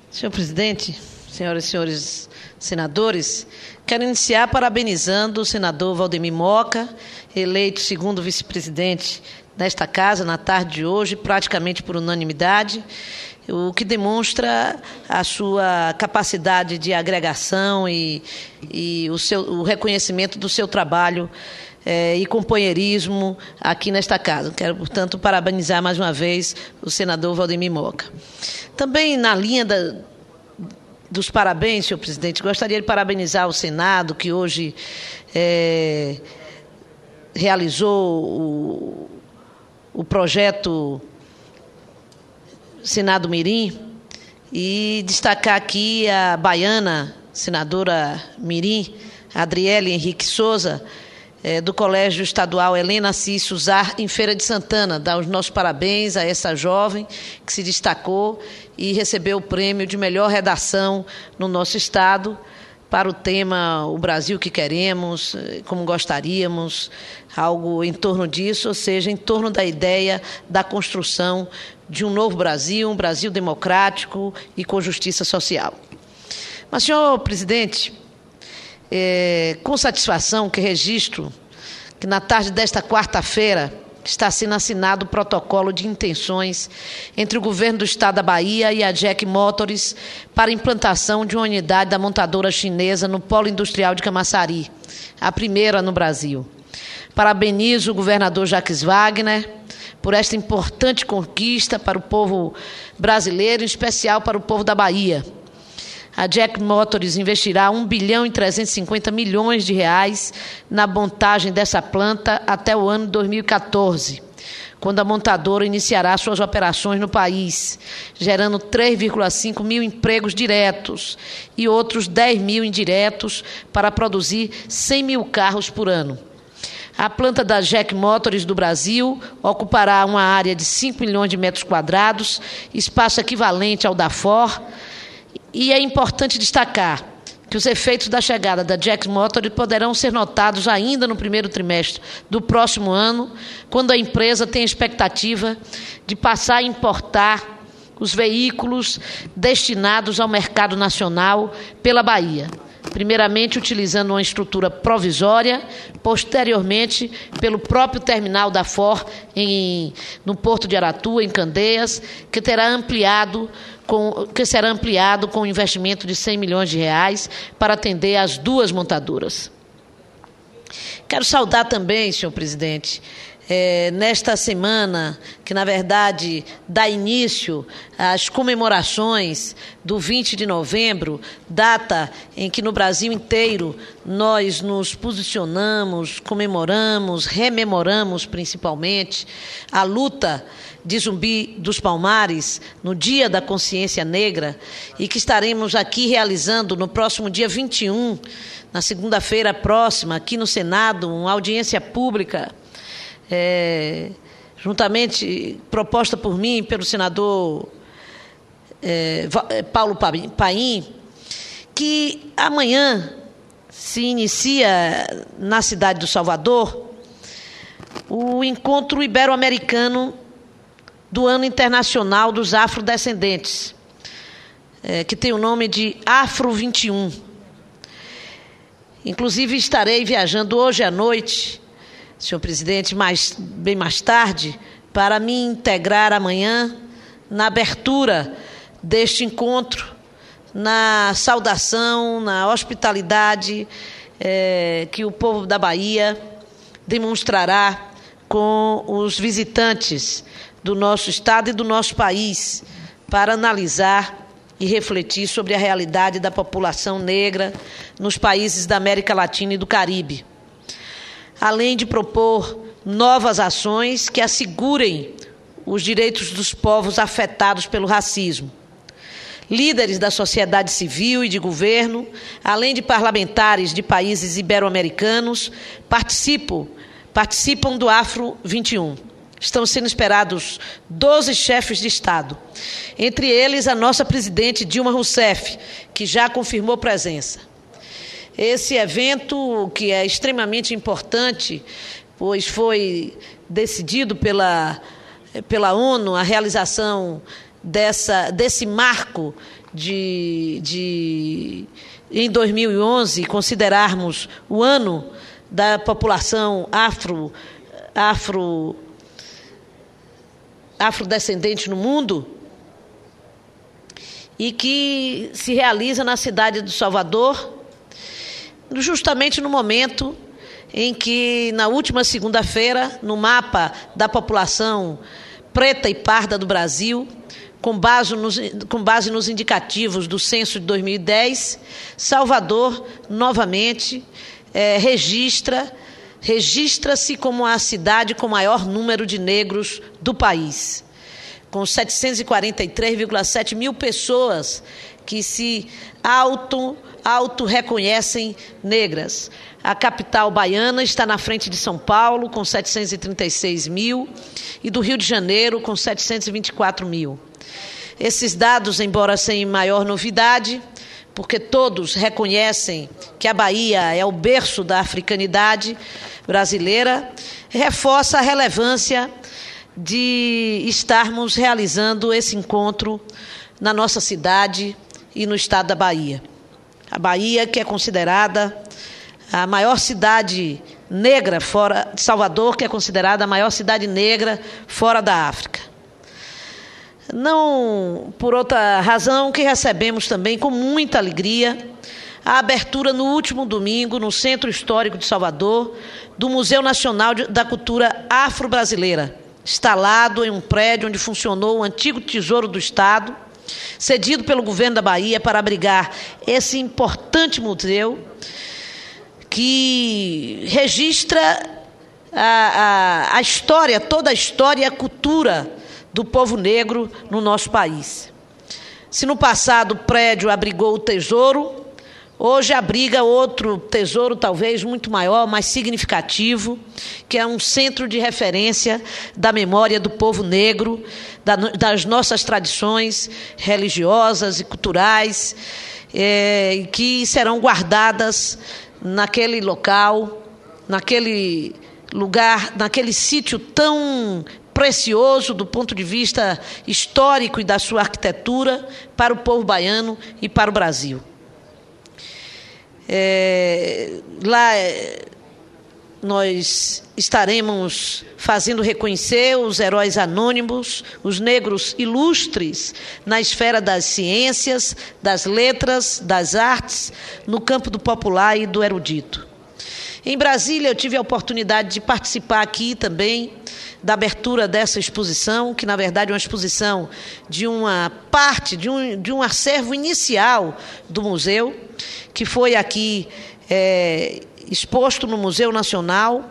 Senhor presidente, senhoras e senhores senadores, quero iniciar parabenizando o senador Valdemir Moca, eleito segundo vice-presidente desta casa na tarde de hoje, praticamente por unanimidade, o que demonstra a sua capacidade de agregação e o reconhecimento do seu trabalho e companheirismo aqui nesta casa. Quero, portanto, parabenizar mais uma vez o senador Valdemir Moca. Também na linha dos parabéns, senhor presidente, gostaria de parabenizar o Senado, que hoje realizou o projeto Senado Mirim, e destacar aqui a baiana, senadora Mirim, Adriele Henrique Souza, do Colégio Estadual Helena Assis Suzar, em Feira de Santana. Dar os nossos parabéns a essa jovem que se destacou e recebeu o prêmio de melhor redação no nosso estado para o tema O Brasil que Queremos, como gostaríamos, algo em torno disso, ou seja, em torno da ideia da construção de um novo Brasil, um Brasil democrático e com justiça social. Mas, senhor presidente, com satisfação que registro que na tarde desta quarta-feira está sendo assinado o protocolo de intenções entre o governo do estado da Bahia e a Jack Motors para a implantação de uma unidade da montadora chinesa no Polo Industrial de Camaçari, a primeira no Brasil. Parabenizo o governador Jacques Wagner por esta importante conquista para o povo brasileiro, em especial para o povo da Bahia. A Jack Motors investirá 1 bilhão e 350 milhões de reais na montagem dessa planta até o ano 2014, quando a montadora iniciará suas operações no país, gerando 3,5 mil empregos diretos e outros 10 mil indiretos para produzir 100 mil carros por ano. A planta da Jack Motors do Brasil ocupará uma área de 5 milhões de metros quadrados, espaço equivalente ao da Ford. E é importante destacar que os efeitos da chegada da Jack Motors poderão ser notados ainda no primeiro trimestre do próximo ano, quando a empresa tem a expectativa de passar a importar os veículos destinados ao mercado nacional pela Bahia. Primeiramente utilizando uma estrutura provisória, posteriormente pelo próprio terminal da Ford no Porto de Aratu, em Candeias, que será ampliado com um investimento de 100 milhões de reais para atender as duas montadoras. Quero saudar também, senhor presidente, nesta semana, que na verdade dá início às comemorações do 20 de novembro, data em que no Brasil inteiro nós nos posicionamos, comemoramos, rememoramos principalmente a luta de Zumbi dos Palmares, no Dia da Consciência Negra, e que estaremos aqui realizando no próximo dia 21, na segunda-feira próxima, aqui no Senado, uma audiência pública, juntamente proposta por mim, pelo senador Paulo Paim, que amanhã se inicia na cidade do Salvador o Encontro Ibero-Americano do Ano Internacional dos Afrodescendentes, que tem o nome de Afro 21. Inclusive estarei viajando hoje à noite, senhor presidente, bem mais tarde, para me integrar amanhã na abertura deste encontro, na saudação, na hospitalidade que o povo da Bahia demonstrará com os visitantes do nosso estado e do nosso país, para analisar e refletir sobre a realidade da população negra nos países da América Latina e do Caribe, além de propor novas ações que assegurem os direitos dos povos afetados pelo racismo. Líderes da sociedade civil e de governo, além de parlamentares de países ibero-americanos, participam do Afro 21. Estão sendo esperados 12 chefes de Estado, entre eles a nossa presidente Dilma Rousseff, que já confirmou presença. Esse evento, que é extremamente importante, pois foi decidido pela ONU a realização desse marco em 2011, considerarmos o ano da população afrodescendente no mundo, e que se realiza na cidade de Salvador, justamente no momento em que, na última segunda-feira, no mapa da população preta e parda do Brasil, com base nos indicativos do censo de 2010, Salvador, novamente, registra-se como a cidade com maior número de negros do país, com 743,7 mil pessoas que se auto-reconhecem negras. A capital baiana está na frente de São Paulo, com 736 mil, e do Rio de Janeiro, com 724 mil. Esses dados, embora sem maior novidade, porque todos reconhecem que a Bahia é o berço da africanidade brasileira, reforça a relevância de estarmos realizando esse encontro na nossa cidade e no estado da Bahia. A Bahia, que é considerada a maior cidade negra fora de Salvador, que é considerada a maior cidade negra fora da África. Não por outra razão que recebemos também com muita alegria a abertura no último domingo, no Centro Histórico de Salvador, do Museu Nacional da Cultura Afro-Brasileira, instalado em um prédio onde funcionou o antigo Tesouro do Estado, cedido pelo governo da Bahia para abrigar esse importante museu que registra a história, toda a história e a cultura do povo negro no nosso país. Se no passado o prédio abrigou o tesouro, hoje abriga outro tesouro, talvez muito maior, mais significativo, que é um centro de referência da memória do povo negro, das nossas tradições religiosas e culturais, que serão guardadas naquele local, naquele lugar, naquele sítio tão precioso do ponto de vista histórico e da sua arquitetura para o povo baiano e para o Brasil. Lá nós estaremos fazendo reconhecer os heróis anônimos, os negros ilustres na esfera das ciências, das letras, das artes, no campo do popular e do erudito. Em Brasília, eu tive a oportunidade de participar aqui também da abertura dessa exposição, que na verdade é uma exposição de uma parte, de um acervo inicial do museu, que foi aqui exposto no Museu Nacional,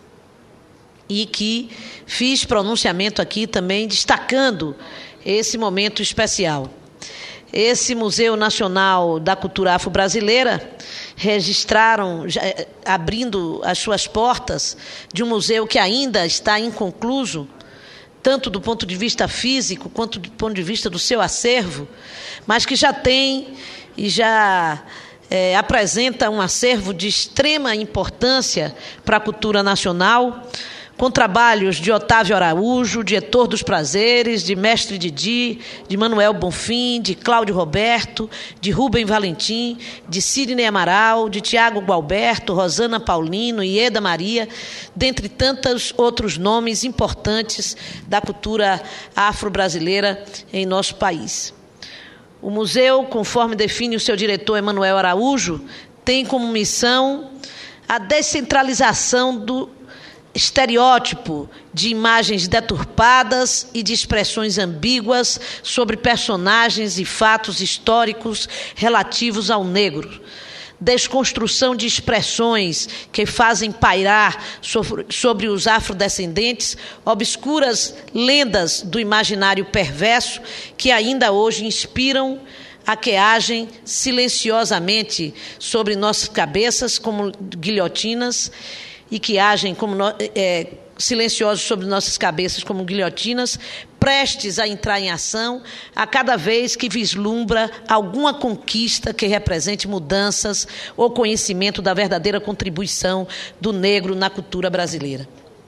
e que fiz pronunciamento aqui também destacando esse momento especial. Esse Museu Nacional da Cultura Afro-Brasileira registraram, abrindo as suas portas, de um museu que ainda está inconcluso, tanto do ponto de vista físico quanto do ponto de vista do seu acervo, mas que já tem e já apresenta um acervo de extrema importância para a cultura nacional, com trabalhos de Otávio Araújo, de Heitor dos Prazeres, de Mestre Didi, de Manuel Bonfim, de Cláudio Roberto, de Rubem Valentim, de Sidney Amaral, de Tiago Gualberto, Rosana Paulino e Eda Maria, dentre tantos outros nomes importantes da cultura afro-brasileira em nosso país. O museu, conforme define o seu diretor Emanuel Araújo, tem como missão a descentralização do estereótipo de imagens deturpadas e de expressões ambíguas sobre personagens e fatos históricos relativos ao negro. Desconstrução de expressões que fazem pairar sobre os afrodescendentes obscuras lendas do imaginário perverso que ainda hoje inspiram a que agem silenciosamente sobre nossas cabeças como guilhotinas e que agem como silenciosos sobre nossas cabeças como guilhotinas, prestes a entrar em ação a cada vez que vislumbra alguma conquista que represente mudanças ou conhecimento da verdadeira contribuição do negro na cultura brasileira.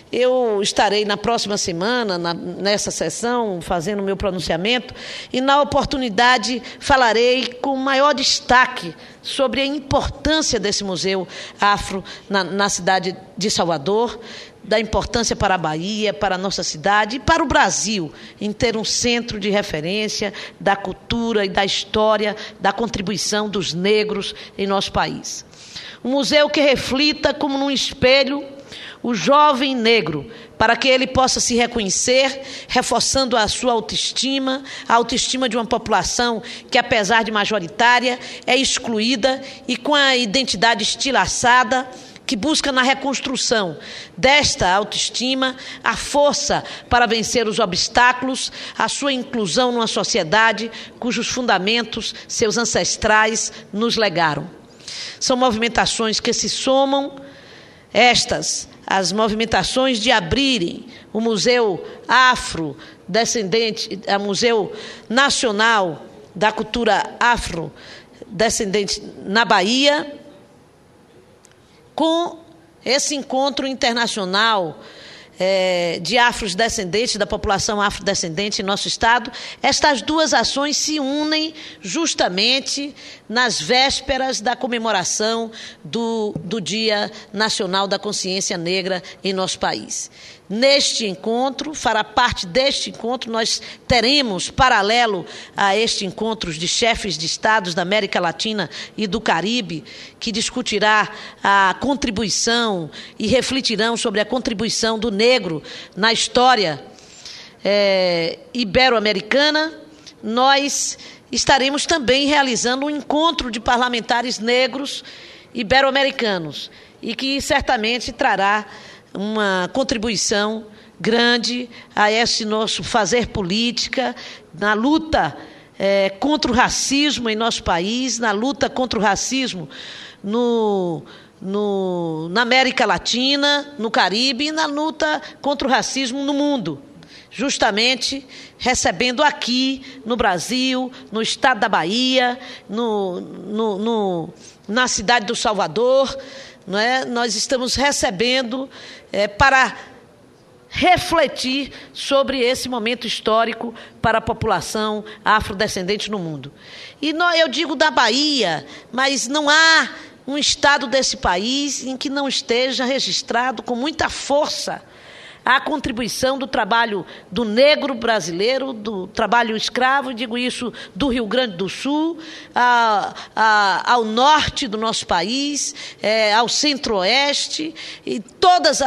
eu estarei na próxima semana, nessa sessão, fazendo o meu pronunciamento, e na oportunidade falarei com maior destaque sobre a importância desse Museu Afro na cidade de Salvador, da importância para a Bahia, para a nossa cidade e para o Brasil, em ter um centro de referência da cultura e da história, da contribuição dos negros em nosso país. Um museu que reflita como num espelho o jovem negro, para que ele possa se reconhecer, reforçando a sua autoestima, a autoestima de uma população que, apesar de majoritária, é excluída e com a identidade estilhaçada, que busca na reconstrução desta autoestima a força para vencer os obstáculos, a sua inclusão numa sociedade cujos fundamentos seus ancestrais nos legaram. São movimentações que se somam, as movimentações de abrirem o Museu Afrodescendente, o Museu Nacional da Cultura Afrodescendente na Bahia, com esse encontro internacional de afrodescendentes, da população afrodescendente em nosso estado. Estas duas ações se unem justamente nas vésperas da comemoração do Dia Nacional da Consciência Negra em nosso país. Neste encontro, fará parte deste encontro, nós teremos, paralelo a este encontro de chefes de estados da América Latina e do Caribe, que discutirá a contribuição e refletirão sobre a contribuição do negro na história ibero-americana. Nós estaremos também realizando um encontro de parlamentares negros ibero-americanos e que certamente trará uma contribuição grande a esse nosso fazer política, na luta contra o racismo em nosso país, na luta contra o racismo na América Latina, no Caribe, e na luta contra o racismo no mundo. Justamente recebendo aqui no Brasil, no estado da Bahia, na cidade do Salvador, não é? Nós estamos recebendo para refletir sobre esse momento histórico para a população afrodescendente no mundo. E eu digo da Bahia, mas não há um estado desse país em que não esteja registrado com muita força a contribuição do trabalho do negro brasileiro, do trabalho escravo, digo isso do Rio Grande do Sul, ao norte do nosso país, ao centro-oeste, e todas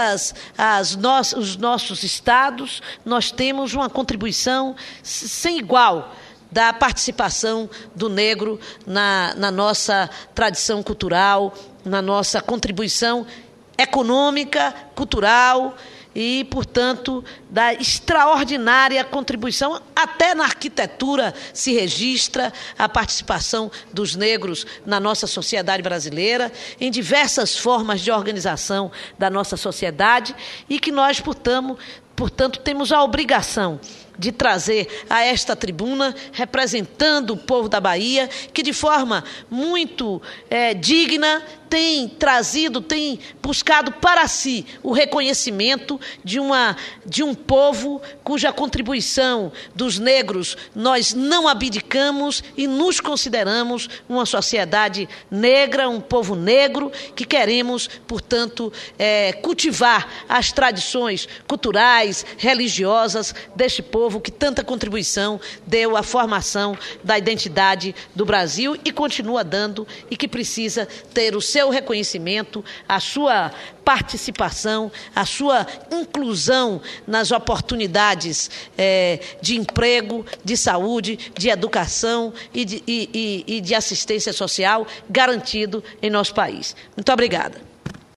os nossos estados, nós temos uma contribuição sem igual da participação do negro na nossa tradição cultural, na nossa contribuição econômica, cultural, e, portanto, da extraordinária contribuição, até na arquitetura se registra a participação dos negros na nossa sociedade brasileira, em diversas formas de organização da nossa sociedade, e que nós, portanto, temos a obrigação de trazer a esta tribuna, representando o povo da Bahia, que de forma muito digna tem buscado para si o reconhecimento de um povo cuja contribuição dos negros nós não abdicamos e nos consideramos uma sociedade negra, um povo negro, que queremos, portanto, cultivar as tradições culturais, religiosas deste povo que tanta contribuição deu à formação da identidade do Brasil e continua dando, e que precisa ter o seu reconhecimento, a sua participação, a sua inclusão nas oportunidades de emprego, de saúde, de educação e de assistência social garantido em nosso país. Muito obrigada.